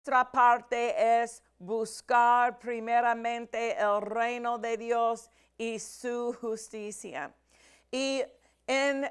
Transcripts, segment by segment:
Nuestra parte es buscar primeramente el reino de Dios y su justicia. Y en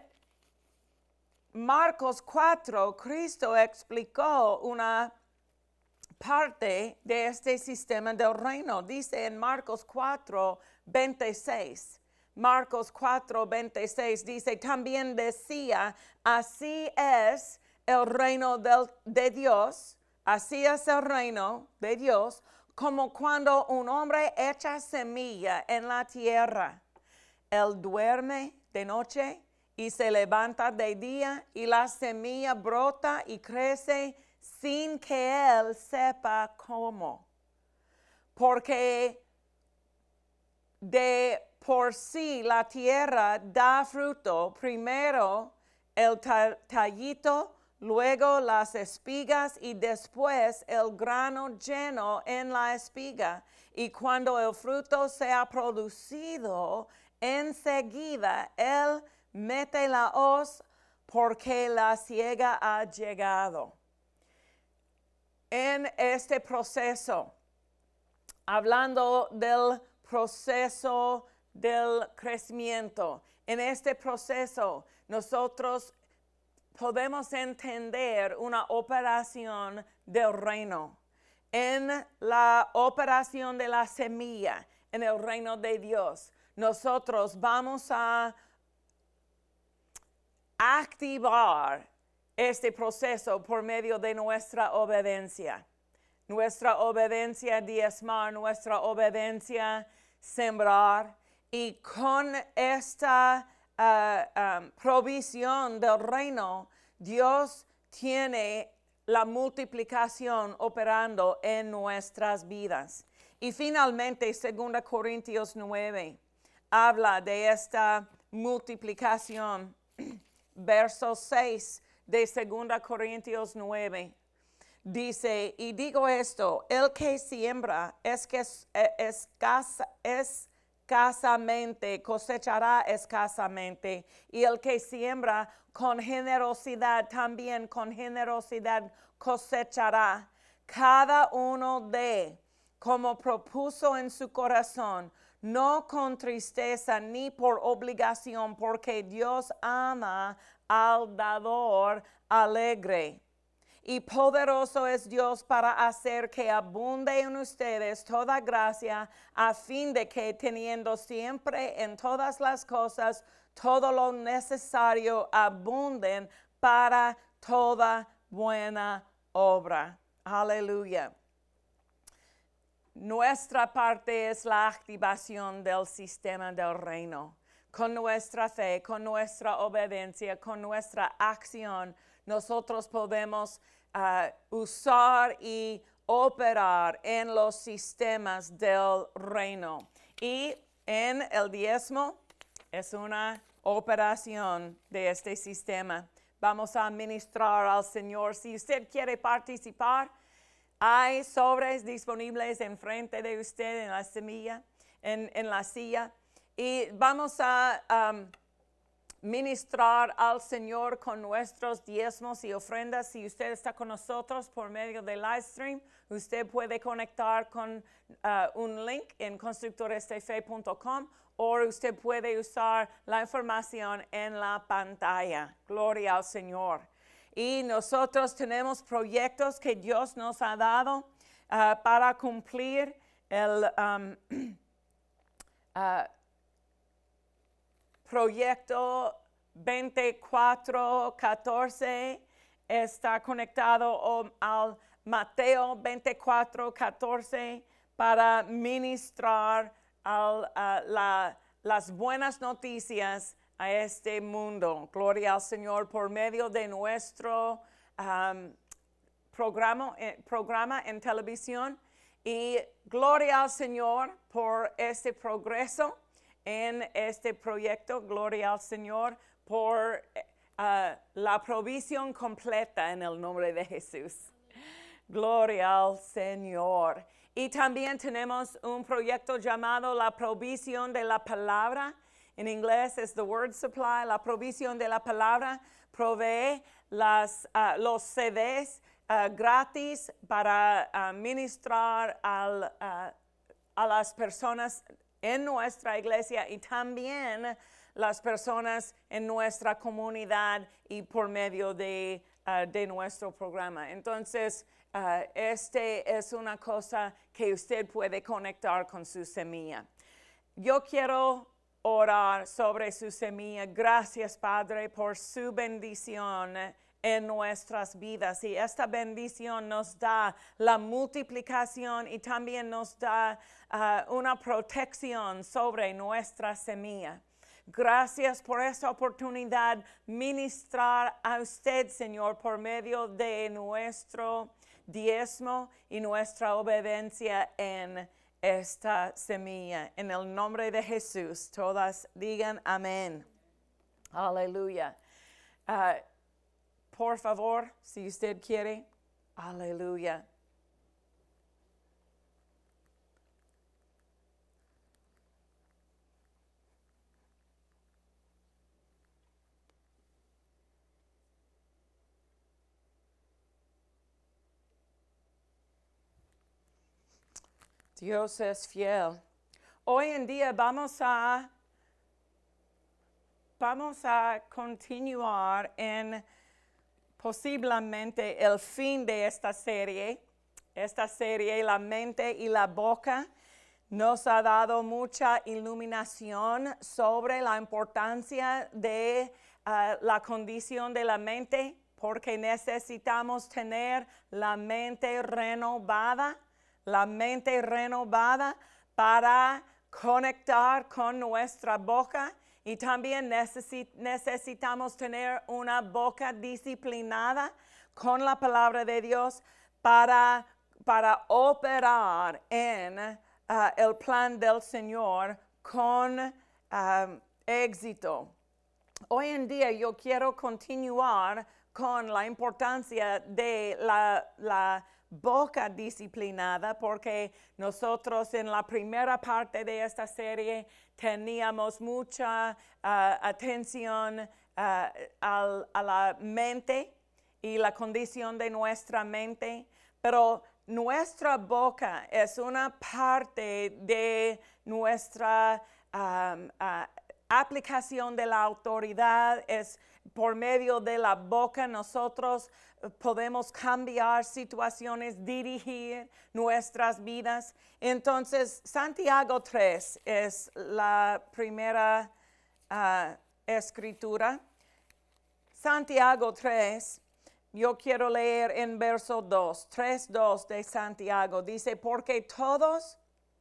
Marcos 4, Cristo explicó una parte de este sistema del reino. Dice en Marcos 4, 26. Marcos 4, 26 dice, también decía, así es el reino de Dios. Así es el reino de Dios, como cuando un hombre echa semilla en la tierra. Él duerme de noche y se levanta de día y la semilla brota y crece sin que él sepa cómo. Porque de por sí la tierra da fruto, primero el tallito, luego las espigas y después el grano lleno en la espiga. Y cuando el fruto se ha producido, enseguida él mete la hoz porque la siega ha llegado. En este proceso, hablando del proceso del crecimiento, en este proceso nosotros podemos entender una operación del reino. En la operación de la semilla, en el reino de Dios, nosotros vamos a activar este proceso por medio de nuestra obediencia. Nuestra obediencia diezmar, nuestra obediencia sembrar. Y con esta provisión del reino, Dios tiene la multiplicación operando en nuestras vidas. Y finalmente, 2 Corintios 9 habla de esta multiplicación. Verso 6 de 2 Corintios 9. Dice, y digo esto, el que siembra escasamente cosechará escasamente, y el que siembra con generosidad también con generosidad cosechará. Cada uno de como propuso en su corazón, no con tristeza ni por obligación, porque Dios ama al dador alegre. Y poderoso es Dios para hacer que abunde en ustedes toda gracia, a fin de que teniendo siempre en todas las cosas todo lo necesario, abunden para toda buena obra. Aleluya. Nuestra parte es la activación del sistema del reino. Con nuestra fe, con nuestra obediencia, con nuestra acción, nosotros podemos usar y operar en los sistemas del reino. Y en el diezmo es una operación de este sistema. Vamos a ministrar al Señor. Si usted quiere participar, hay sobres disponibles enfrente de usted en la semilla, en la silla. Y vamos a ministrar al Señor con nuestros diezmos y ofrendas. Si usted está con nosotros por medio del live stream, usted puede conectar con un link en constructoresdefe.com o usted puede usar la información en la pantalla. Gloria al Señor. Y nosotros tenemos proyectos que Dios nos ha dado para cumplir el proyecto 24:14. Está conectado al Mateo 24:14 para ministrar las buenas noticias a este mundo. Gloria al Señor por medio de nuestro programa en televisión. Y gloria al Señor por este progreso en este proyecto. Gloria al Señor por la provisión completa en el nombre de Jesús. Gloria al Señor. Y también tenemos un proyecto llamado la provisión de la palabra. En inglés es the word supply. La provisión de la palabra provee los CDs gratis para ministrar a las personas en nuestra iglesia y también las personas en nuestra comunidad y por medio de nuestro programa. Entonces, este es una cosa que usted puede conectar con su semilla. Yo quiero orar sobre su semilla. Gracias, Padre, por su bendición en nuestras vidas. Y esta bendición nos da la multiplicación y también nos da una protección sobre nuestra semilla. Gracias por esta oportunidad ministrar a usted, Señor, por medio de nuestro diezmo y nuestra obediencia en esta semilla. En el nombre de Jesús, todas digan amén. Aleluya. Por favor, si usted quiere. Aleluya. Dios es fiel. Hoy en día vamos a continuar en posiblemente el fin de esta serie. Esta serie, La mente y la boca, nos ha dado mucha iluminación sobre la importancia de la condición de la mente, porque necesitamos tener la mente renovada para conectar con nuestra boca y también necesitamos tener una boca disciplinada con la palabra de Dios para operar en el plan del Señor con éxito. Hoy en día yo quiero continuar con la importancia de la boca disciplinada, porque nosotros en la primera parte de esta serie teníamos mucha atención a la mente y la condición de nuestra mente, pero nuestra boca es una parte de nuestra aplicación de la autoridad. Es por medio de la boca nosotros podemos cambiar situaciones, dirigir nuestras vidas. Entonces, Santiago 3 es la primera escritura. Santiago 3, yo quiero leer en verso 2, 3:2 de Santiago. Dice, porque todos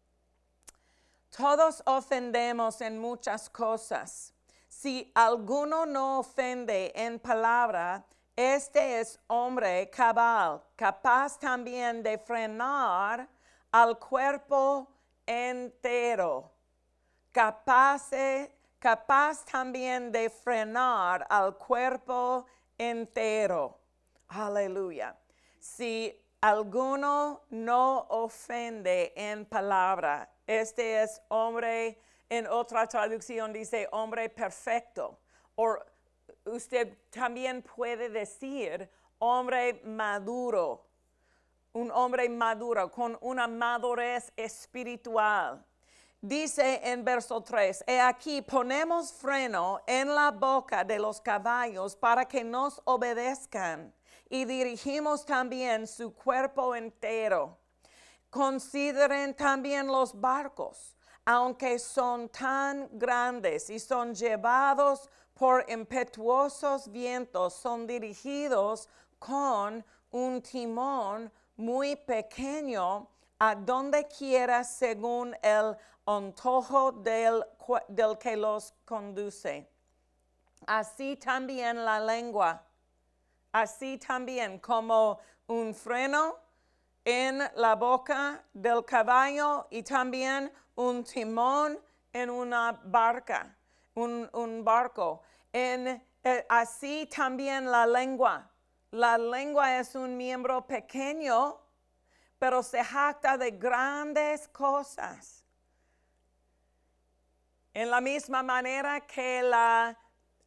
ofendemos en muchas cosas. Si alguno no ofende en palabra, este es hombre cabal, capaz también de frenar al cuerpo entero. Capaz también de frenar al cuerpo entero. Aleluya. Si alguno no ofende en palabra, este es hombre, en otra traducción dice hombre perfecto. O usted también puede decir hombre maduro. Un hombre maduro con una madurez espiritual. Dice en verso 3, he aquí ponemos freno en la boca de los caballos para que nos obedezcan y dirigimos también su cuerpo entero. Consideren también los barcos, aunque son tan grandes y son llevados por impetuosos vientos, son dirigidos con un timón muy pequeño a donde quiera según el antojo del que los conduce. Así también la lengua, así también como un freno en la boca del caballo y también un timón en una barca, un barco. Así también la lengua. La lengua es un miembro pequeño, pero se jacta de grandes cosas. En la misma manera que la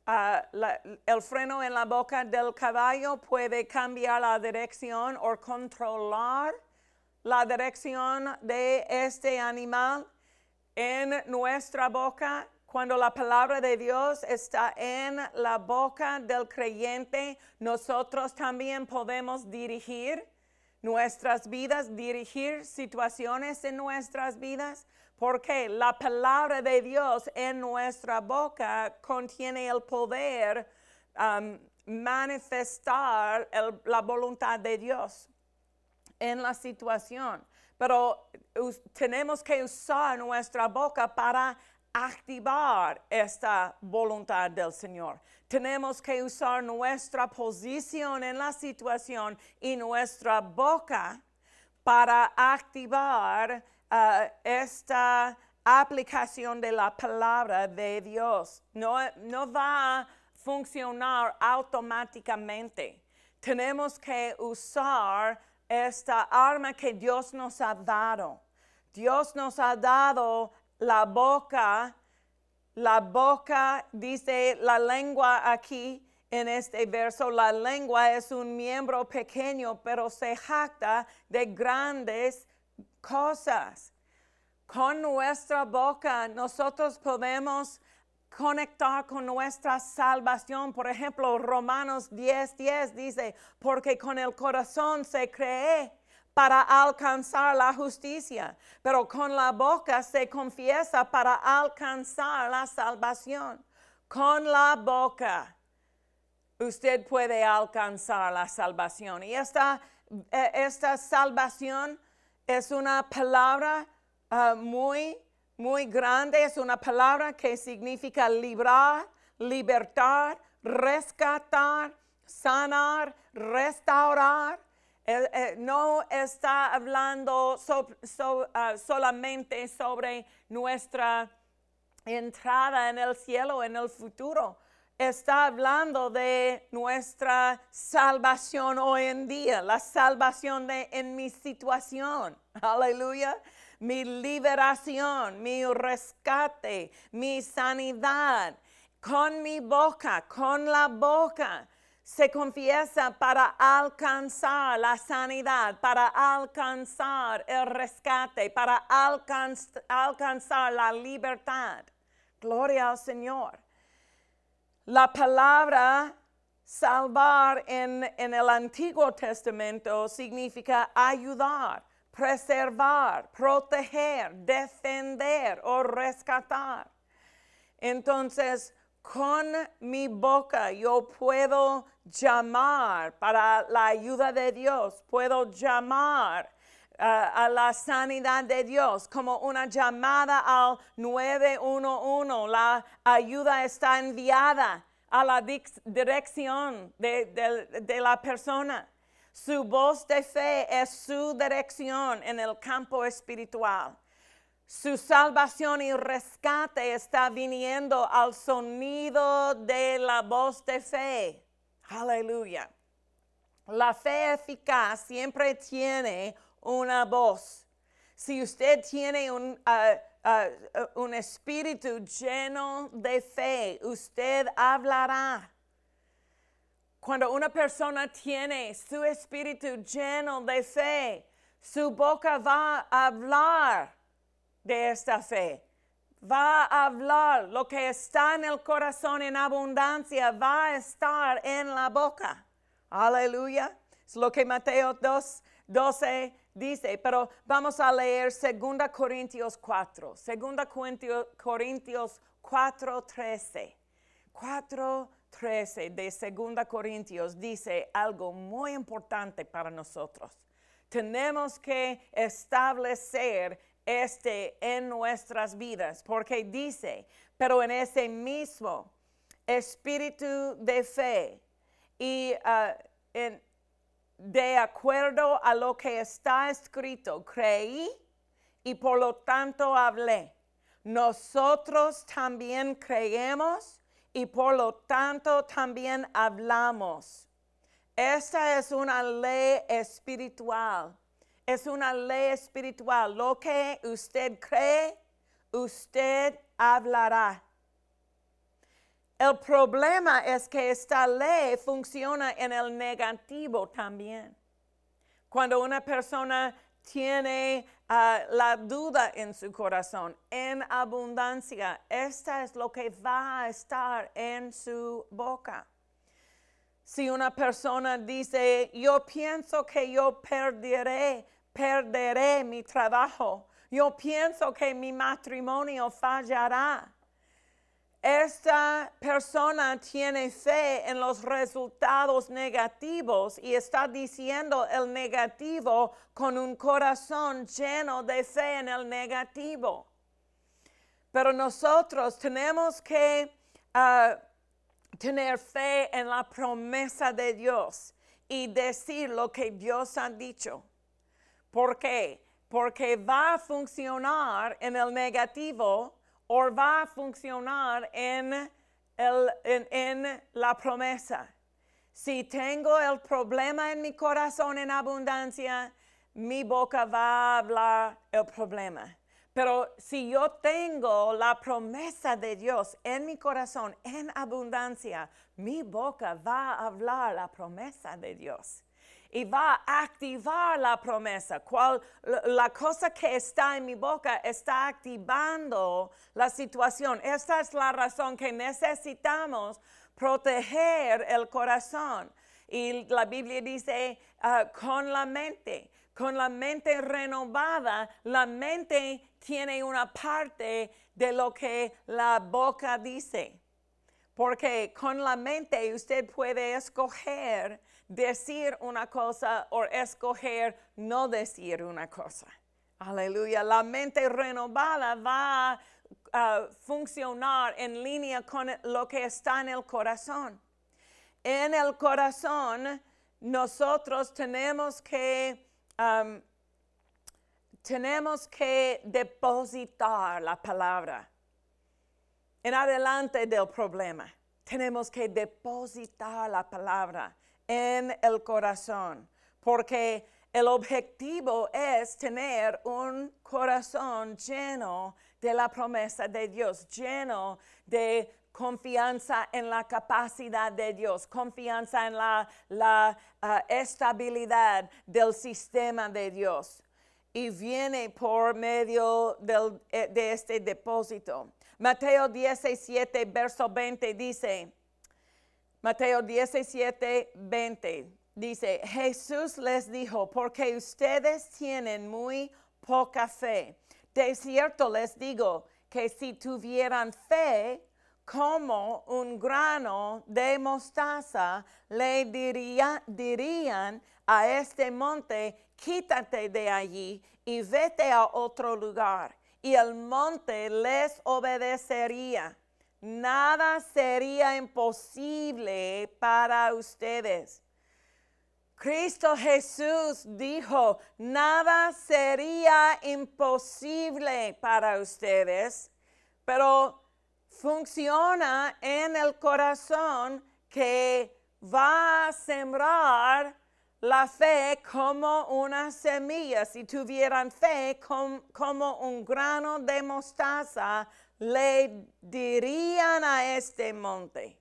el freno en la boca del caballo puede cambiar la dirección o controlar la dirección de este animal. En nuestra boca, cuando la palabra de Dios está en la boca del creyente, nosotros también podemos dirigir nuestras vidas, dirigir situaciones en nuestras vidas, porque la palabra de Dios en nuestra boca contiene el poder manifestar la voluntad de Dios en la situación. Pero tenemos que usar nuestra boca para activar esta voluntad del Señor. Tenemos que usar nuestra posición en la situación y nuestra boca para activar esta aplicación de la palabra de Dios. No va a funcionar automáticamente. Tenemos que usar esta arma que Dios nos ha dado. Dios nos ha dado la boca, dice la lengua aquí en este verso. La lengua es un miembro pequeño, pero se jacta de grandes cosas. Con nuestra boca nosotros podemos conectar con nuestra salvación. Por ejemplo, Romanos 10:10 dice, porque con el corazón se cree para alcanzar la justicia, pero con la boca se confiesa para alcanzar la salvación. Con la boca usted puede alcanzar la salvación. Y esta salvación es una palabra muy grande, es una palabra que significa librar, libertar, rescatar, sanar, restaurar. No está hablando solamente sobre nuestra entrada en el cielo, en el futuro. Está hablando de nuestra salvación hoy en día, la salvación en mi situación. Aleluya. Mi liberación, mi rescate, mi sanidad. Con mi boca, con la boca, se confiesa para alcanzar la sanidad, para alcanzar el rescate, para alcanzar la libertad. Gloria al Señor. La palabra salvar en el Antiguo Testamento significa ayudar, preservar, proteger, defender o rescatar. Entonces, con mi boca yo puedo llamar para la ayuda de Dios, puedo llamar a la sanidad de Dios como una llamada al 911. La ayuda está enviada a la dirección de la persona. Su voz de fe es su dirección en el campo espiritual. Su salvación y rescate está viniendo al sonido de la voz de fe. Aleluya. La fe eficaz siempre tiene una voz. Si usted tiene un espíritu lleno de fe, usted hablará. Cuando una persona tiene su espíritu lleno de fe, su boca va a hablar de esta fe. Va a hablar lo que está en el corazón en abundancia, va a estar en la boca. Aleluya. Es lo que Mateo 2:12 dice. Pero vamos a leer 2 Corintios 4. 2 Corintios 4:13. 4:13 de 2 Corintios dice algo muy importante para nosotros. Tenemos que establecer en nuestras vidas, porque dice, pero en ese mismo espíritu de fe y de acuerdo a lo que está escrito, creí y por lo tanto hablé. Nosotros también creemos y por lo tanto también hablamos. Esta es una ley espiritual. Es una ley espiritual. Lo que usted cree, usted hablará. El problema es que esta ley funciona en el negativo también. Cuando una persona tiene la duda en su corazón, en abundancia, esta es lo que va a estar en su boca. Si una persona dice, yo pienso que yo perderé mi trabajo, yo pienso que mi matrimonio fallará. Esta persona tiene fe en los resultados negativos y está diciendo el negativo con un corazón lleno de fe en el negativo. Pero nosotros tenemos que tener fe en la promesa de Dios y decir lo que Dios ha dicho. ¿Por qué? Porque va a funcionar en el negativo o va a funcionar en la promesa. Si tengo el problema en mi corazón en abundancia, mi boca va a hablar el problema. Pero si yo tengo la promesa de Dios en mi corazón en abundancia, mi boca va a hablar la promesa de Dios. Y va a activar la promesa. La cosa que está en mi boca está activando la situación. Esta es la razón que necesitamos proteger el corazón. Y la Biblia dice con la mente renovada, la mente tiene una parte de lo que la boca dice. Porque con la mente usted puede escoger decir una cosa o escoger no decir una cosa. Aleluya. La mente renovada va a funcionar en línea con lo que está en el corazón. En el corazón nosotros tenemos que depositar la palabra. En adelante del problema, tenemos que depositar la palabra en el corazón, porque el objetivo es tener un corazón lleno de la promesa de Dios, lleno de confianza en la capacidad de Dios, confianza en la estabilidad del sistema de Dios. Y viene por medio de este depósito. Mateo 17, verso 20 dice, Mateo 17, 20 dice, Jesús les dijo, porque ustedes tienen muy poca fe. De cierto les digo que si tuvieran fe como un grano de mostaza, le dirían a este monte, quítate de allí y vete a otro lugar. Y el monte les obedecería. Nada sería imposible para ustedes. Cristo Jesús dijo, nada sería imposible para ustedes, pero funciona en el corazón que va a sembrar la fe como una semilla. Si tuvieran fe como un grano de mostaza, le dirían a este monte.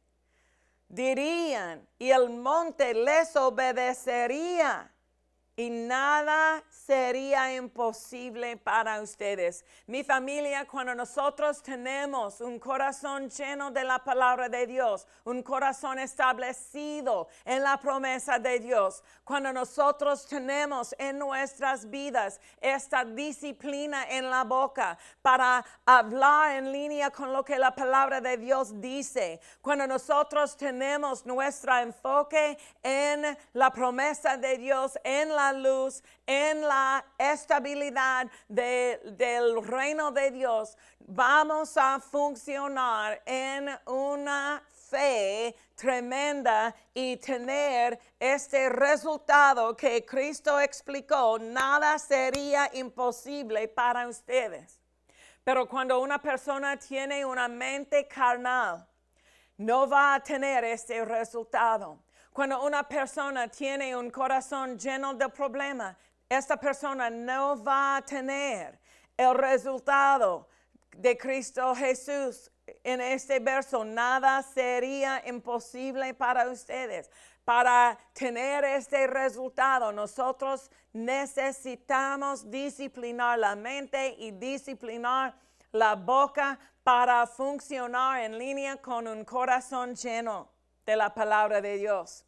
Dirían, y el monte les obedecería. Y nada sería imposible para ustedes. Mi familia, cuando nosotros tenemos un corazón lleno de la palabra de Dios, un corazón establecido en la promesa de Dios, cuando nosotros tenemos en nuestras vidas esta disciplina en la boca para hablar en línea con lo que la palabra de Dios dice, cuando nosotros tenemos nuestro enfoque en la promesa de Dios, en la luz, en la estabilidad del reino de Dios, vamos a funcionar en una fe tremenda y tener este resultado que Cristo explicó. Nada sería imposible para ustedes. Pero cuando una persona tiene una mente carnal, no va a tener este resultado. Cuando una persona tiene un corazón lleno de problemas, esta persona no va a tener el resultado de Cristo Jesús en este verso, nada sería imposible para ustedes. Para tener este resultado, nosotros necesitamos disciplinar la mente y disciplinar la boca para funcionar en línea con un corazón lleno de la palabra de Dios.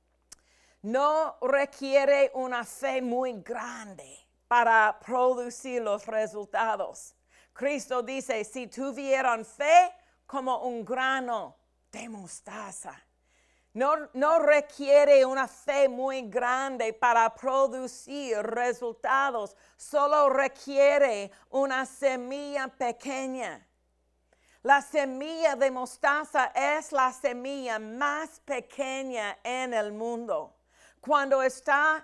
No requiere una fe muy grande para producir los resultados. Cristo dice, si tuvieran fe como un grano de mostaza. No requiere una fe muy grande para producir resultados. Solo requiere una semilla pequeña. La semilla de mostaza es la semilla más pequeña en el mundo. Cuando esta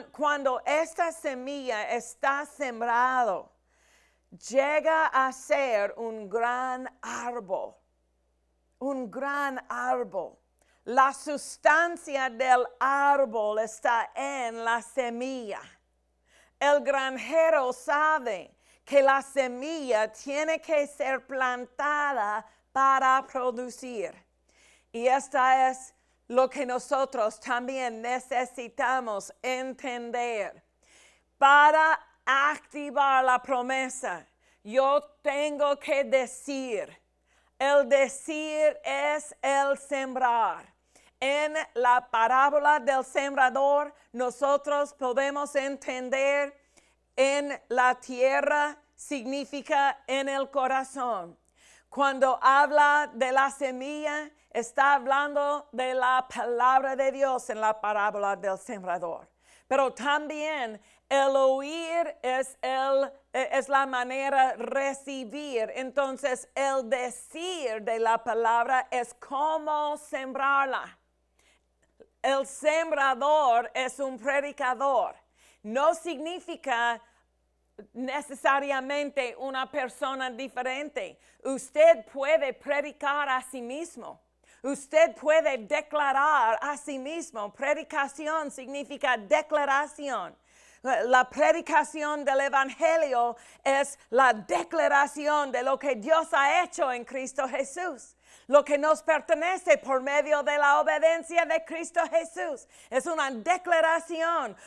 semilla está sembrado, llega a ser un gran árbol. Un gran árbol. La sustancia del árbol está en la semilla. El granjero sabe que la semilla tiene que ser plantada para producir. Y esta es lo que nosotros también necesitamos entender. Para activar la promesa, yo tengo que decir. El decir es el sembrar. En la parábola del sembrador, nosotros podemos entender en la tierra significa en el corazón. Cuando habla de la semilla, está hablando de la palabra de Dios en la parábola del sembrador. Pero también el oír es la manera de recibir. Entonces, el decir de la palabra es cómo sembrarla. El sembrador es un predicador. No significa necesariamente una persona diferente. Usted puede predicar a sí mismo. Usted puede declarar a sí mismo. Predicación significa declaración. La predicación del Evangelio es la declaración de lo que Dios ha hecho en Cristo Jesús. Lo que nos pertenece por medio de la obediencia de Cristo Jesús. Es una declaración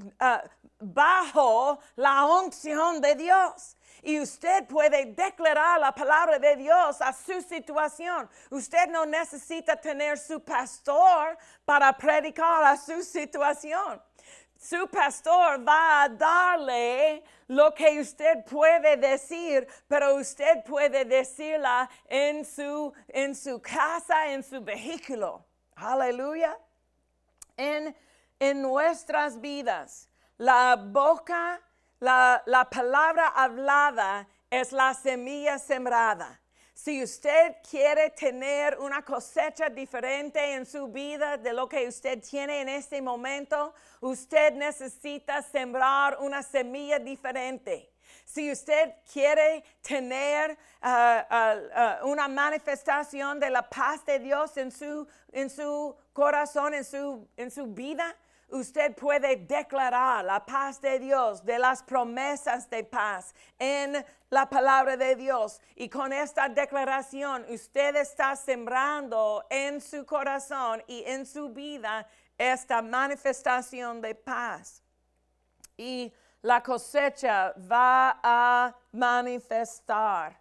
bajo la unción de Dios. Y usted puede declarar la palabra de Dios a su situación. Usted no necesita tener su pastor para predicar a su situación. Su pastor va a darle lo que usted puede decir, pero usted puede decirla en su casa, en su vehículo. Aleluya. En nuestras vidas, la boca, la palabra hablada es la semilla sembrada. Si usted quiere tener una cosecha diferente en su vida de lo que usted tiene en este momento, usted necesita sembrar una semilla diferente. Si usted quiere tener una manifestación de la paz de Dios en su corazón, en su vida, usted puede declarar la paz de Dios, de las promesas de paz en la palabra de Dios. Y con esta declaración, usted está sembrando en su corazón y en su vida esta manifestación de paz. Y la cosecha va a manifestar.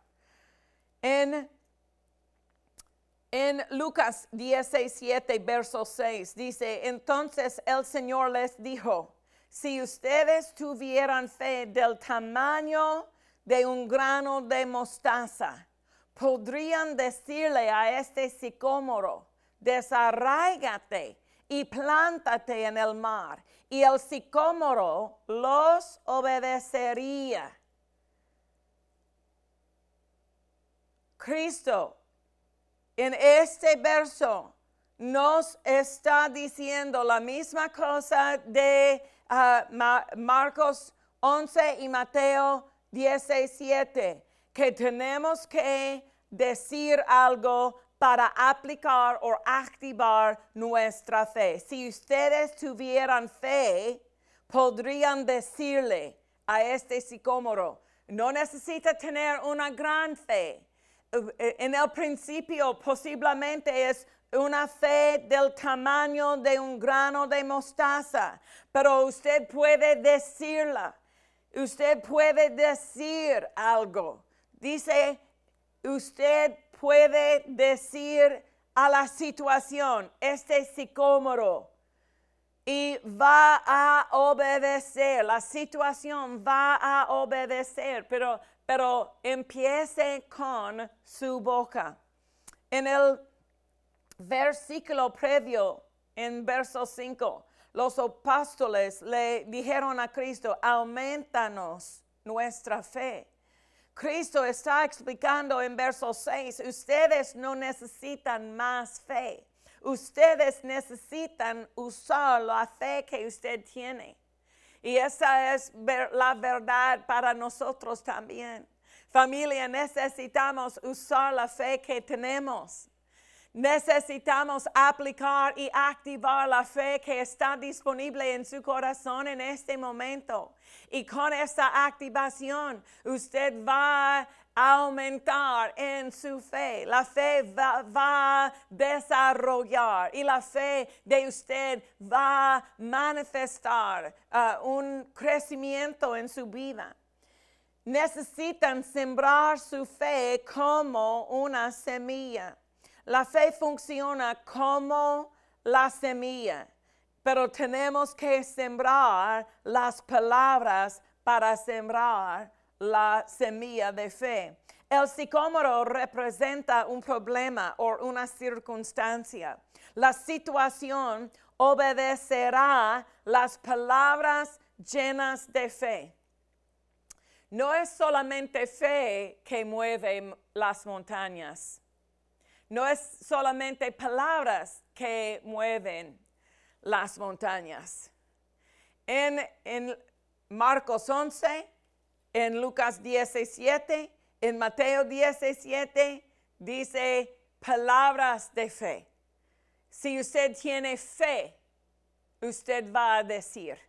En Lucas 17, verso 6, dice, entonces el Señor les dijo, si ustedes tuvieran fe del tamaño de un grano de mostaza, podrían decirle a este sicómoro, desarráigate y plántate en el mar, y el sicómoro los obedecería. Cristo en este verso nos está diciendo la misma cosa de Marcos 11 y Mateo 17, que tenemos que decir algo para aplicar o activar nuestra fe. Si ustedes tuvieran fe, podrían decirle a este sicómoro, no necesita tener una gran fe. en el principio posiblemente es una fe del tamaño de un grano de mostaza, pero usted puede decirla. Usted puede decir algo. Dice, usted puede decir a la situación, este sicómoro, y va a obedecer. La situación va a obedecer, pero empiece con su boca. En el versículo previo, en verso 5, los apóstoles le dijeron a Cristo, aumentanos nuestra fe. Cristo está explicando en verso 6, ustedes no necesitan más fe. Ustedes necesitan usar la fe que usted tiene. Y esa es la verdad para nosotros también. Familia, necesitamos usar la fe que tenemos. Necesitamos aplicar y activar la fe que está disponible en su corazón en este momento. Y con esta activación, usted va a aumentar en su fe. La fe va a desarrollar y la fe de usted va a manifestar un crecimiento en su vida. Necesitan sembrar su fe como una semilla. La fe funciona como la semilla, pero tenemos que sembrar las palabras para sembrar la semilla de fe. El sicómoro representa un problema o una circunstancia. La situación obedecerá las palabras llenas de fe. No es solamente fe que mueve las montañas. No es solamente palabras que mueven las montañas. En Marcos 11, en Lucas 17, en Mateo 17, dice palabras de fe. Si usted tiene fe, usted va a decir.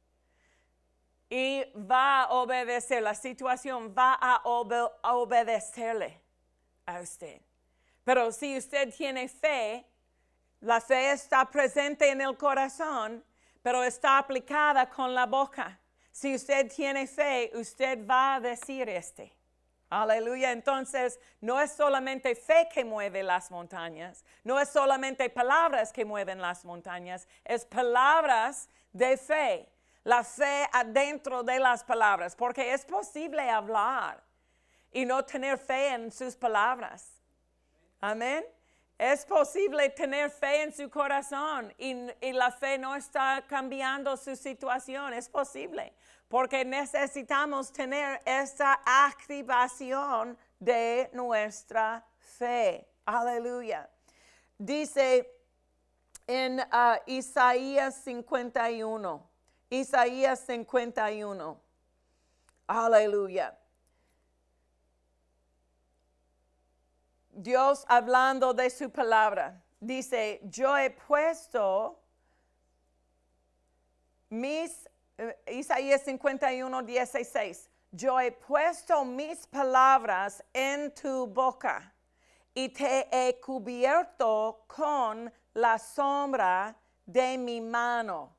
Y va a obedecer. La situación va a obedecerle a usted. Pero si usted tiene fe, la fe está presente en el corazón, pero está aplicada con la boca. Si usted tiene fe, usted va a decir Aleluya. Entonces, no es solamente fe que mueve las montañas, no es solamente palabras que mueven las montañas, es palabras de fe. La fe adentro de las palabras, porque es posible hablar y no tener fe en sus palabras. Amén. Es posible tener fe en su corazón y la fe no está cambiando su situación. Es posible porque necesitamos tener esta activación de nuestra fe. Aleluya. Dice en Isaías 51. Isaías 51. Aleluya. Dios hablando de su palabra, dice, yo he puesto Isaías 51, 16, yo he puesto mis palabras en tu boca y te he cubierto con la sombra de mi mano.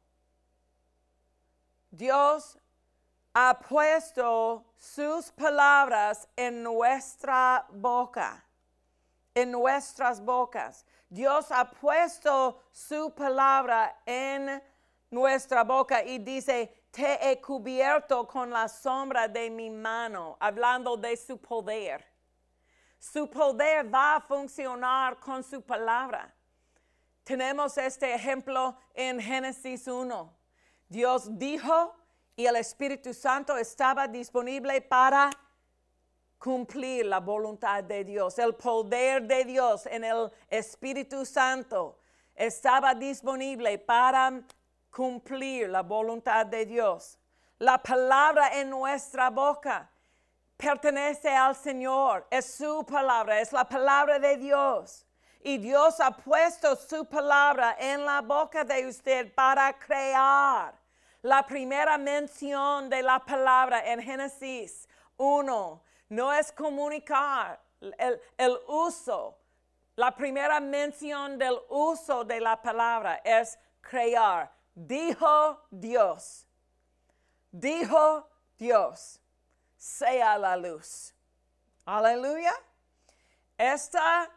Dios ha puesto sus palabras en nuestra boca. En nuestras bocas. Dios ha puesto su palabra en nuestra boca y dice, te he cubierto con la sombra de mi mano, hablando de su poder. Su poder va a funcionar con su palabra. Tenemos este ejemplo en Génesis 1. Dios dijo y el Espíritu Santo estaba disponible para cumplir la voluntad de Dios. El poder de Dios en el Espíritu Santo estaba disponible para cumplir la voluntad de Dios. La palabra en nuestra boca pertenece al Señor. Es su palabra, es la palabra de Dios. Y Dios ha puesto su palabra en la boca de usted para crear. La primera mención de la palabra en Génesis 1 no es comunicar el uso. La primera mención del uso de la palabra es crear. Dijo Dios. Dijo Dios. Sea la luz. Aleluya. Este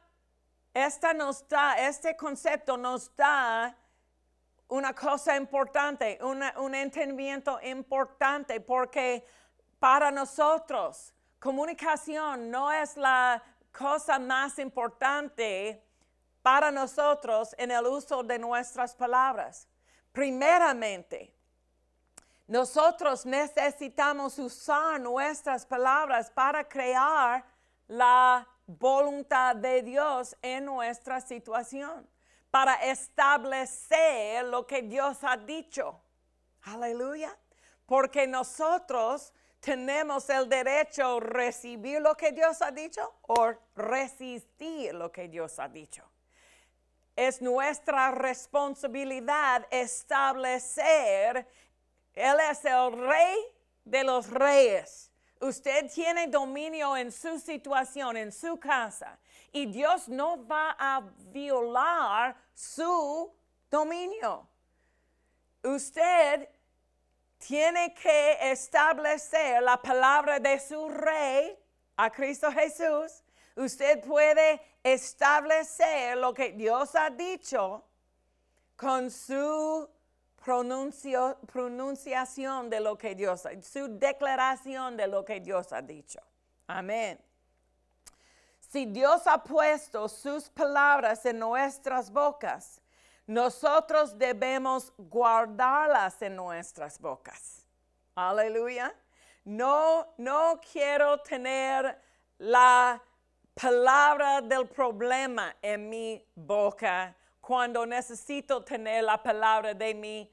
concepto nos da una cosa importante, un entendimiento importante, porque para nosotros comunicación no es la cosa más importante para nosotros en el uso de nuestras palabras. Primeramente, nosotros necesitamos usar nuestras palabras para crear la voluntad de Dios en nuestra situación, para establecer lo que Dios ha dicho. Aleluya. Porque nosotros tenemos el derecho a recibir lo que Dios ha dicho o resistir lo que Dios ha dicho. Es nuestra responsabilidad establecer. Él es el rey de los reyes. Usted tiene dominio en su situación, en su casa. Y Dios no va a violar su dominio. Usted tiene que establecer la palabra de su rey, a Cristo Jesús. Usted puede establecer lo que Dios ha dicho con su pronunciación de lo que Dios ha dicho, su declaración de lo que Dios ha dicho. Amén. Si Dios ha puesto sus palabras en nuestras bocas, nosotros debemos guardarlas en nuestras bocas. Aleluya. No quiero tener la palabra del problema en mi boca cuando necesito tener la palabra de mi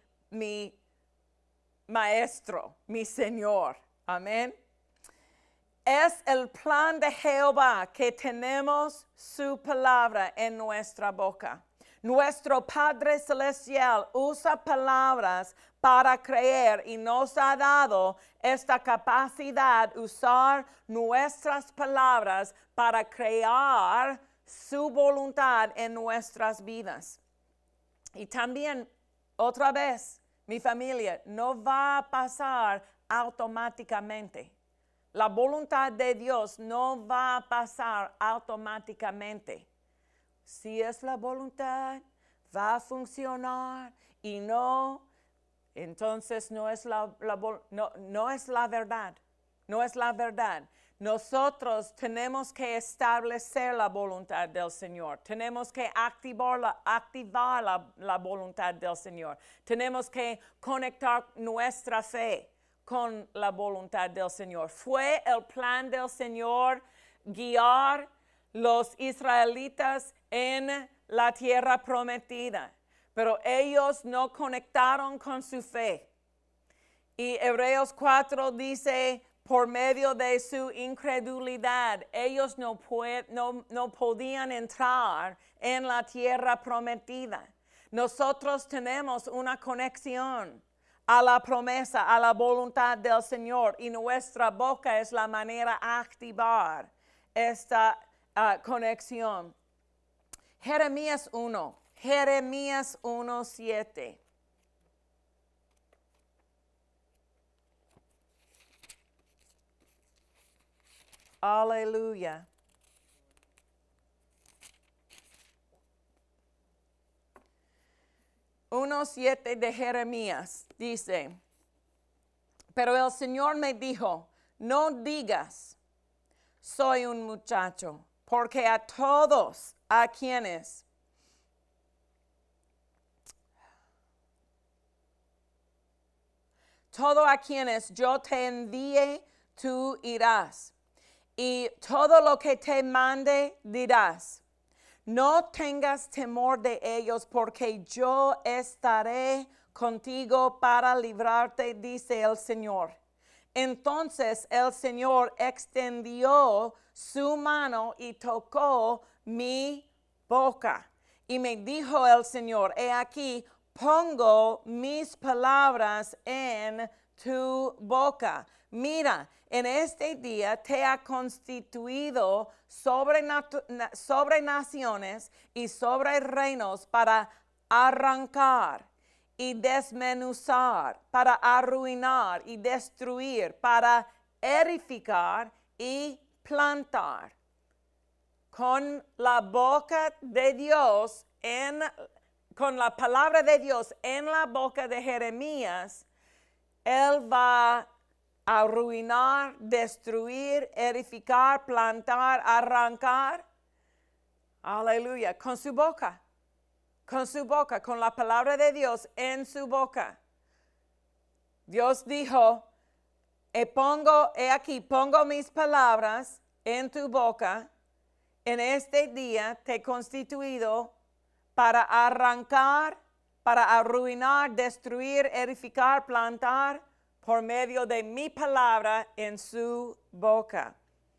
maestro, mi Señor. Amén. Es el plan de Jehová que tenemos su palabra en nuestra boca. Nuestro Padre Celestial usa palabras para creer y nos ha dado esta capacidad de usar nuestras palabras para crear su voluntad en nuestras vidas. Y también, otra vez, mi familia, no va a pasar automáticamente. La voluntad de Dios no va a pasar automáticamente. Si es la voluntad, va a funcionar y no, entonces no es la verdad. No es la verdad. Nosotros tenemos que establecer la voluntad del Señor. Tenemos que activar la voluntad del Señor. Tenemos que conectar nuestra fe con la voluntad del Señor. Fue el plan del Señor guiar los israelitas en la tierra prometida, pero ellos no conectaron con su fe. Y Hebreos 4 dice, por medio de su incredulidad, ellos no podían entrar en la tierra prometida. Nosotros tenemos una conexión a la promesa, a la voluntad del Señor, y nuestra boca es la manera de activar esta conexión. Jeremías 1:7. Aleluya. 1:7 de Jeremías dice, pero el Señor me dijo, no digas, soy un muchacho, porque a todos a quienes yo te envíe, tú irás, y todo lo que te mande dirás. No tengas temor de ellos, porque yo estaré contigo para librarte, dice el Señor. Entonces el Señor extendió su mano y tocó mi boca. Y me dijo el Señor, he aquí, pongo mis palabras en tu boca. Mira, en este día te ha constituido sobre naciones y sobre reinos para arrancar y desmenuzar, para arruinar y destruir, para edificar y plantar. Con la boca de Dios, con la palabra de Dios en la boca de Jeremías, Él va a arruinar, destruir, edificar, plantar, arrancar. Aleluya, con su boca, con la palabra de Dios en su boca. Dios dijo, he aquí, pongo mis palabras en tu boca. En este día te he constituido para arrancar, para arruinar, destruir, edificar, plantar, por medio de mi palabra en su boca.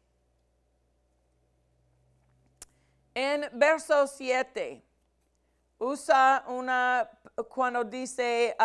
En verso 7, usa cuando dice,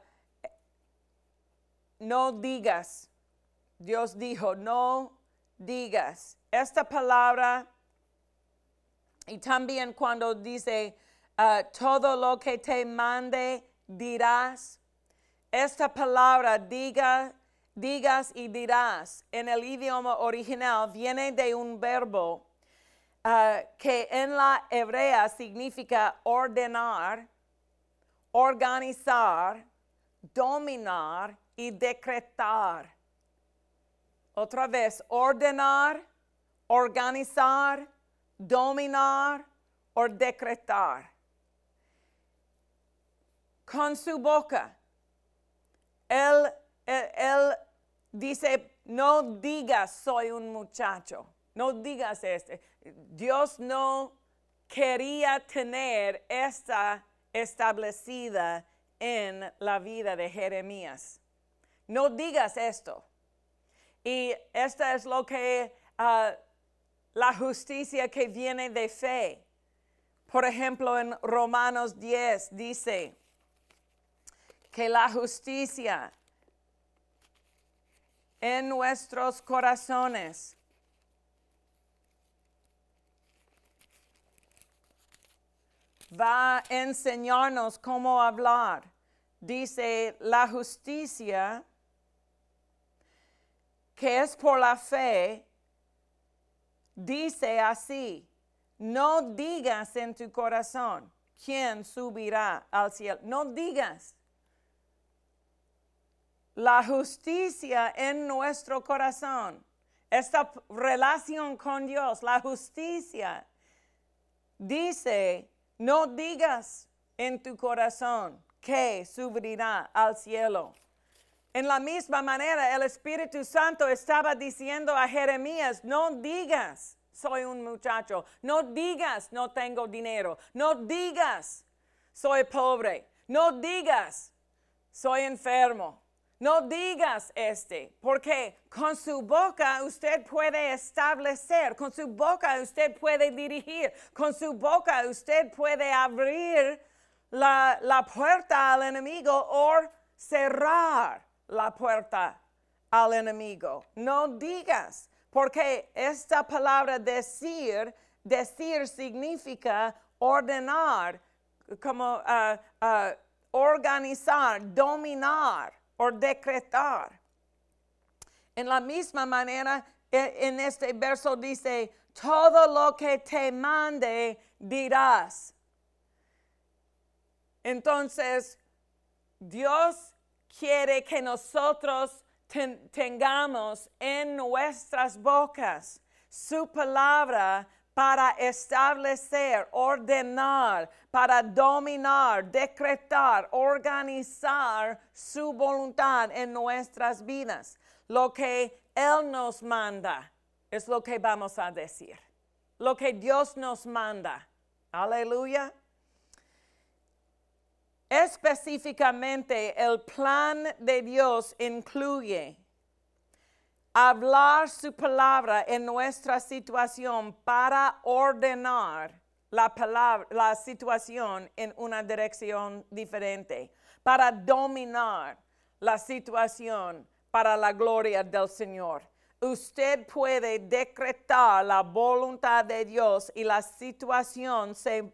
no digas. Dios dijo, no digas. Esta palabra, y también cuando dice, todo lo que te mande dirás. Esta palabra digas y dirás en el idioma original viene de un verbo que en la hebrea significa ordenar, organizar, dominar y decretar. Otra vez, ordenar, organizar, dominar o decretar. Con su boca. Él dice, no digas soy un muchacho, no digas Dios no quería tener esta establecida en la vida de Jeremías. No digas esto. Y esta es lo que la justicia que viene de fe. Por ejemplo, en Romanos 10 dice que la justicia en nuestros corazones va a enseñarnos cómo hablar. Dice, la justicia que es por la fe, dice así, no digas en tu corazón, ¿quién subirá al cielo? No digas. La justicia en nuestro corazón, esta relación con Dios, la justicia, dice, no digas en tu corazón que subirá al cielo. En la misma manera, el Espíritu Santo estaba diciendo a Jeremías, no digas, soy un muchacho, no digas, no tengo dinero, no digas, soy pobre, no digas, soy enfermo. No digas porque con su boca usted puede establecer, con su boca usted puede dirigir, con su boca usted puede abrir la puerta al enemigo o cerrar la puerta al enemigo. No digas, porque esta palabra decir significa ordenar, como organizar, dominar o decretar. En la misma manera, en este verso dice, todo lo que te mande dirás. Entonces, Dios quiere que nosotros tengamos en nuestras bocas su palabra para establecer, ordenar, para dominar, decretar, organizar su voluntad en nuestras vidas. Lo que Él nos manda es lo que vamos a decir. Lo que Dios nos manda. Aleluya. Específicamente, el plan de Dios incluye hablar su palabra en nuestra situación para ordenar la situación en una dirección diferente, para dominar la situación para la gloria del Señor. Usted puede decretar la voluntad de Dios y la situación se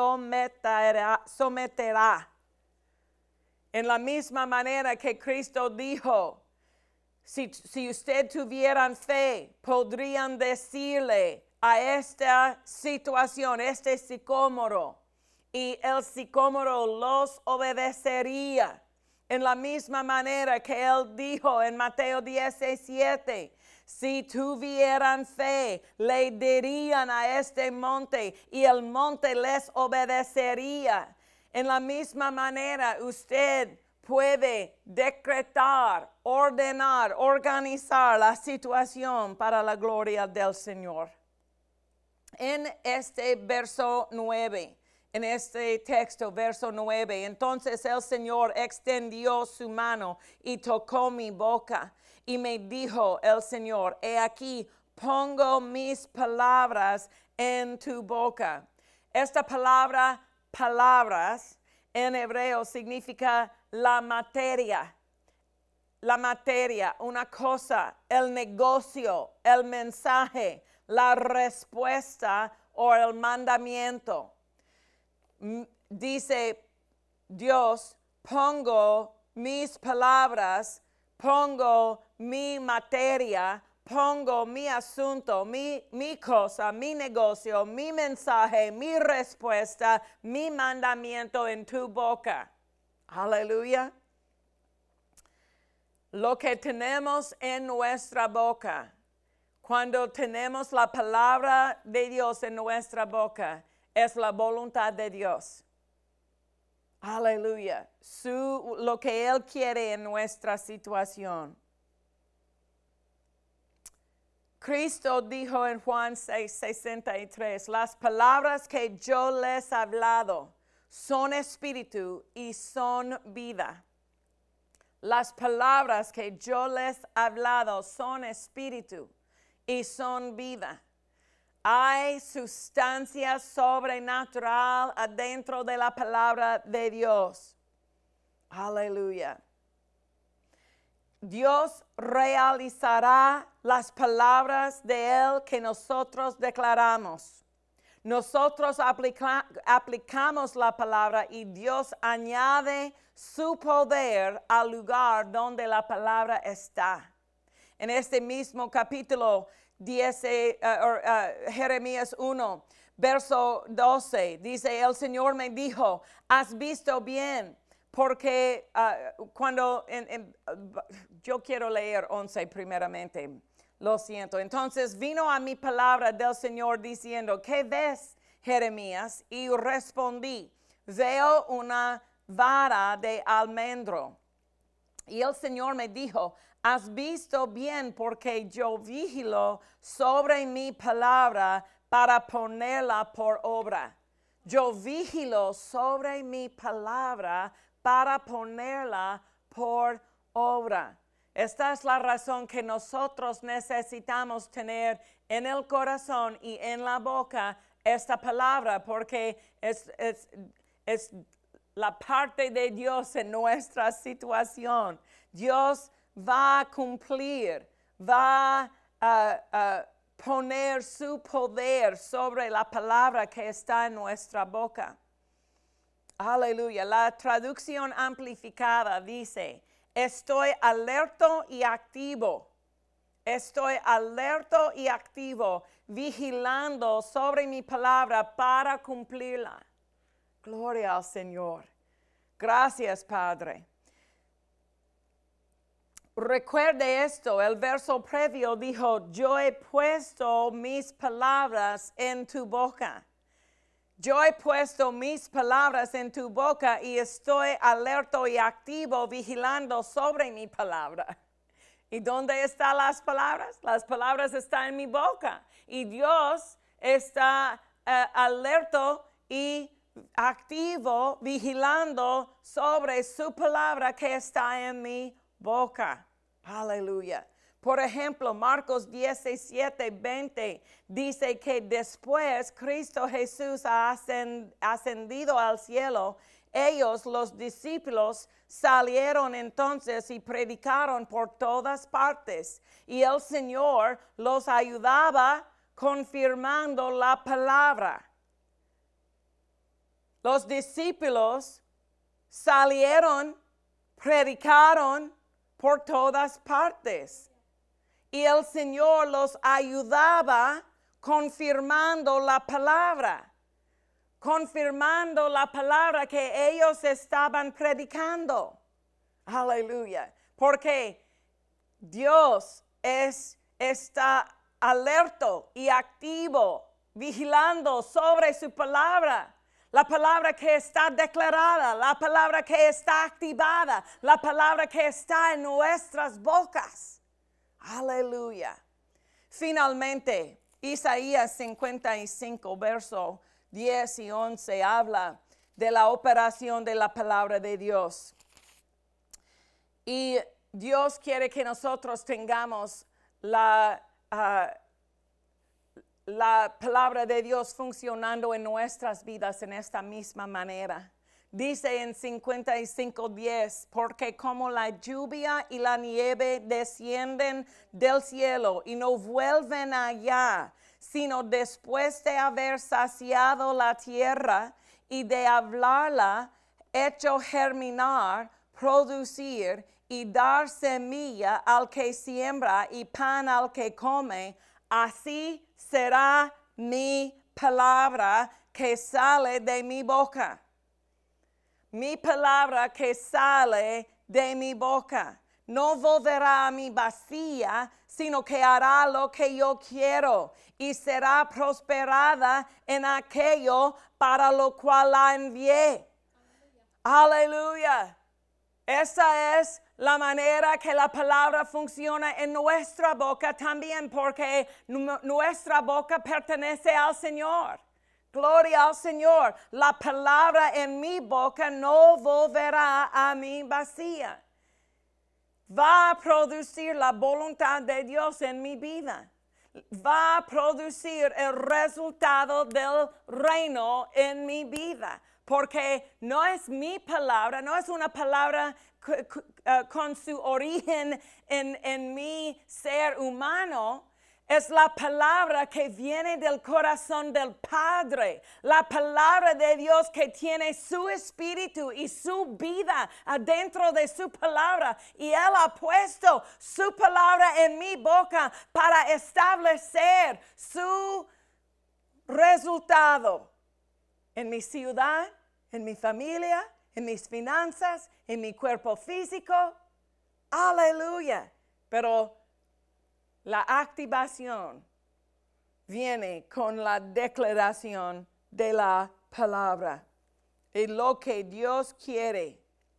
someterá. En la misma manera que Cristo dijo, si usted tuvieran fe, podrían decirle a esta situación, este sicómoro, y el sicómoro los obedecería. En la misma manera que él dijo en Mateo 17, si tuvieran fe, le dirían a este monte y el monte les obedecería. En la misma manera usted puede decretar, ordenar, organizar la situación para la gloria del Señor. En este verso 9, en este texto, verso 9, entonces el Señor extendió su mano y tocó mi boca y me dijo el Señor, he aquí, pongo mis palabras en tu boca. Esta palabra, palabras, en hebreo significa la materia, una cosa, el negocio, el mensaje, la respuesta o el mandamiento. Dice Dios, pongo mis palabras, pongo mi materia, pongo mi asunto, mi cosa, mi negocio, mi mensaje, mi respuesta, mi mandamiento en tu boca. Aleluya. Lo que tenemos en nuestra boca, cuando tenemos la palabra de Dios en nuestra boca, es la voluntad de Dios. Aleluya. Lo que Él quiere en nuestra situación. Cristo dijo en Juan 6:63, las palabras que yo les he hablado son espíritu y son vida. Las palabras que yo les he hablado son espíritu y son vida. Hay sustancia sobrenatural adentro de la palabra de Dios. Aleluya. Dios realizará las palabras de Él que nosotros declaramos. Nosotros aplicamos la palabra y Dios añade su poder al lugar donde la palabra está. En este mismo capítulo 10, Jeremías 1, verso 12, dice, el Señor me dijo, has visto bien, porque yo quiero leer 11 primeramente, lo siento. Entonces vino a mi palabra del Señor diciendo, ¿qué ves, Jeremías? Y respondí, veo una vara de almendro. Y el Señor me dijo, has visto bien porque yo vigilo sobre mi palabra para ponerla por obra. Yo vigilo sobre mi palabra para ponerla por obra. Esta es la razón que nosotros necesitamos tener en el corazón y en la boca esta palabra, porque es la parte de Dios en nuestra situación. Dios va a cumplir, va a poner su poder sobre la palabra que está en nuestra boca. Aleluya. La traducción amplificada dice, estoy alerto y activo. Estoy alerto y activo, vigilando sobre mi palabra para cumplirla. Gloria al Señor. Gracias, Padre. Recuerde esto, el verso previo dijo, yo he puesto mis palabras en tu boca. Yo he puesto mis palabras en tu boca y estoy alerto y activo vigilando sobre mi palabra. ¿Y dónde están las palabras? Las palabras están en mi boca. Y Dios está alerto y activo vigilando sobre su palabra que está en mi boca. Aleluya. Por ejemplo, Marcos 17:20 dice que después Cristo Jesús ha ascendido al cielo Ellos, los discípulos, salieron entonces y predicaron por todas partes. Y el Señor los ayudaba confirmando la palabra. Los discípulos salieron, predicaron por todas partes. Y el Señor los ayudaba confirmando la palabra. Confirmando la palabra que ellos estaban predicando. Aleluya. Porque Dios está alerto y activo, vigilando sobre su palabra. La palabra que está declarada, la palabra que está activada, la palabra que está en nuestras bocas. Aleluya. Finalmente, Isaías 55, verso 10 y 11 habla de la operación de la palabra de Dios. Y Dios quiere que nosotros tengamos la palabra de Dios funcionando en nuestras vidas en esta misma manera. Dice en 55:10, porque como la lluvia y la nieve descienden del cielo y no vuelven allá, sino después de haber saciado la tierra y de hablarla, hecho germinar, producir y dar semilla al que siembra y pan al que come, así será mi palabra que sale de mi boca. Mi palabra que sale de mi boca no volverá a mí vacía, sino que hará lo que yo quiero y será prosperada en aquello para lo cual la envié. Aleluya. Esa es la manera que la palabra funciona en nuestra boca también, porque nuestra boca pertenece al Señor. Gloria al Señor. La palabra en mi boca no volverá a mí vacía. Va a producir la voluntad de Dios en mi vida. Va a producir el resultado del reino en mi vida. Porque no es mi palabra, no es una palabra con su origen en mi ser humano. Es la palabra que viene del corazón del Padre. La palabra de Dios que tiene su espíritu y su vida adentro de su palabra. Y Él ha puesto su palabra en mi boca para establecer su resultado en mi ciudad, en mi familia, en mis finanzas, en mi cuerpo físico. Aleluya. Pero la activación viene con la declaración de la palabra. Y lo que Dios quiere,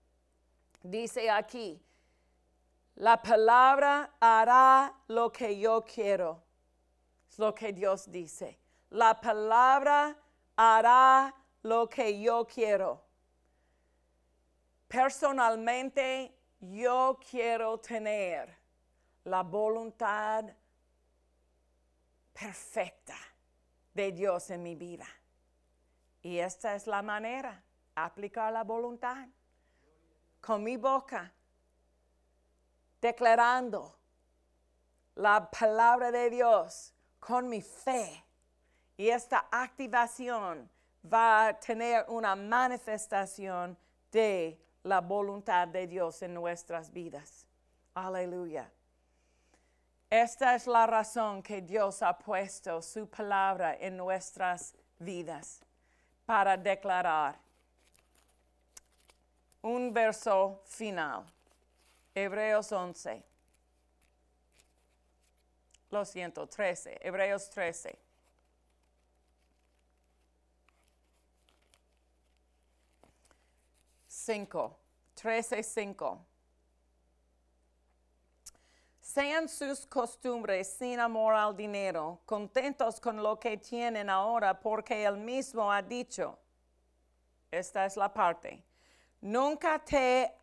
dice aquí, la palabra hará lo que yo quiero. Es lo que Dios dice. La palabra hará lo que yo quiero. Personalmente, yo quiero tener la voluntad perfecta de Dios en mi vida. Y esta es la manera, aplicar la voluntad con mi boca, declarando la palabra de Dios con mi fe. Y esta activación va a tener una manifestación de la voluntad de Dios en nuestras vidas. Aleluya. Esta es la razón que Dios ha puesto su palabra en nuestras vidas para declarar. Un verso final. Hebreos 11. Lo siento, 13. Hebreos 13. Cinco. 13:5. Sean sus costumbres sin amor al dinero, contentos con lo que tienen ahora, porque Él mismo ha dicho, esta es la parte, nunca te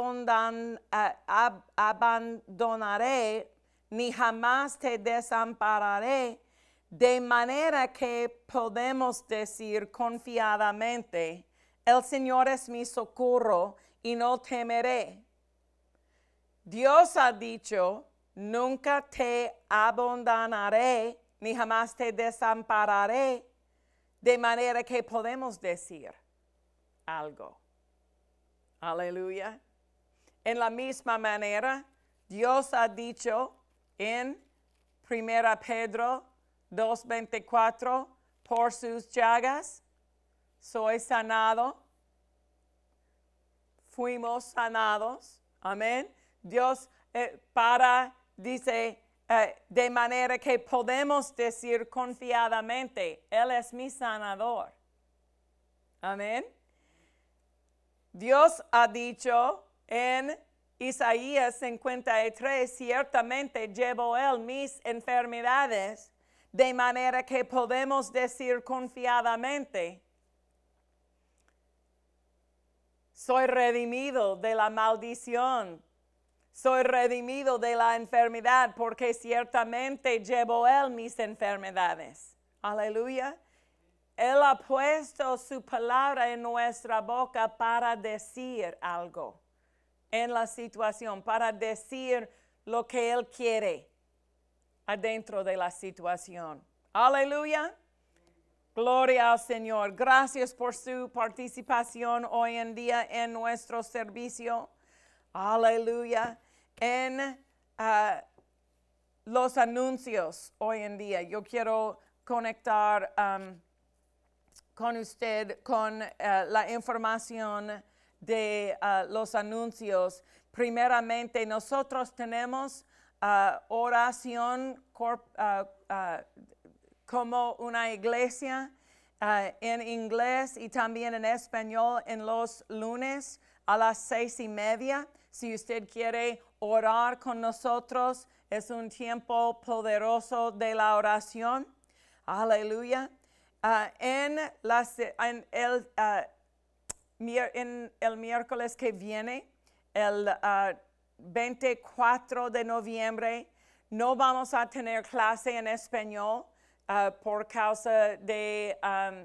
abandonaré, ni jamás te desampararé, de manera que podemos decir confiadamente, El Señor es mi socorro y no temeré. Dios ha dicho, nunca te abandonaré, ni jamás te desampararé, de manera que podemos decir algo. Aleluya. En la misma manera, Dios ha dicho en 1 Pedro 2:24, por sus llagas soy sanado. Fuimos sanados. Amén. Dios dice, de manera que podemos decir confiadamente, Él es mi sanador. Amén. Dios ha dicho en Isaías 53, ciertamente llevó Él mis enfermedades, de manera que podemos decir confiadamente, soy redimido de la maldición, soy redimido de la enfermedad, porque ciertamente llevó Él mis enfermedades. Aleluya. Él ha puesto su palabra en nuestra boca para decir algo en la situación, para decir lo que Él quiere adentro de la situación. Aleluya. Gloria al Señor. Gracias por su participación hoy en día en nuestro servicio. Aleluya. En los anuncios hoy en día, yo quiero conectar con usted con la información de los anuncios. Primeramente, nosotros tenemos oración como una iglesia en inglés y también en español en los lunes a las 6:30. Si usted quiere orar con nosotros, es un tiempo poderoso de la oración. Aleluya. En el miércoles que viene, el 24 de noviembre, no vamos a tener clase en español por causa de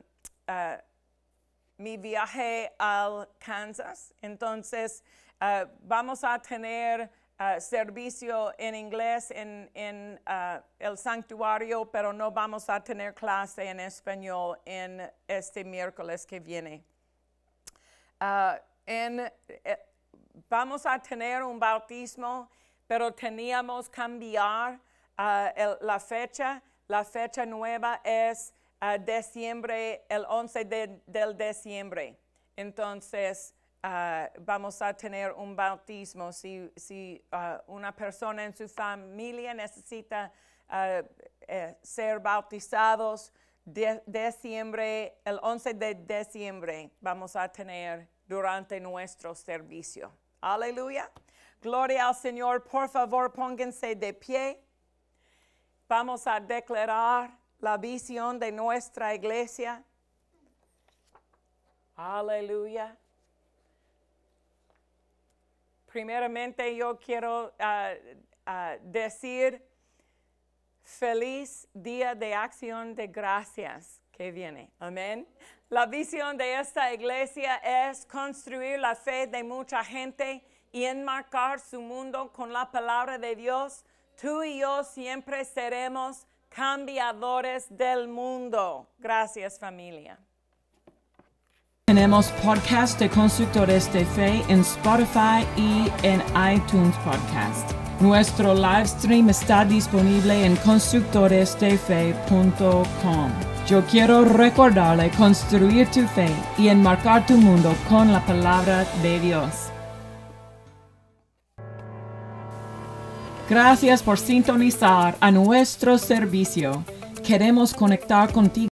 mi viaje al Kansas. Entonces, vamos a tener servicio en inglés en el santuario, pero no vamos a tener clase en español en este miércoles que viene. Vamos a tener un bautismo, pero teníamos que cambiar la fecha. La fecha nueva es diciembre, el 11 del diciembre. Entonces, vamos a tener un bautismo. Si una persona en su familia necesita ser bautizados, el 11 de diciembre vamos a tener durante nuestro servicio. Aleluya. Gloria al Señor. Por favor, pónganse de pie. Vamos a declarar la visión de nuestra iglesia. Aleluya. Primeramente yo quiero decir feliz día de acción de gracias que viene. Amén. La visión de esta iglesia es construir la fe de mucha gente y enmarcar su mundo con la palabra de Dios. Tú y yo siempre seremos cambiadores del mundo. Gracias, familia. Tenemos podcast de Constructores de Fe en Spotify y en iTunes Podcast. Nuestro live stream está disponible en constructoresdefe.com. Yo quiero recordarle construir tu fe y enmarcar tu mundo con la palabra de Dios. Gracias por sintonizar a nuestro servicio. Queremos conectar contigo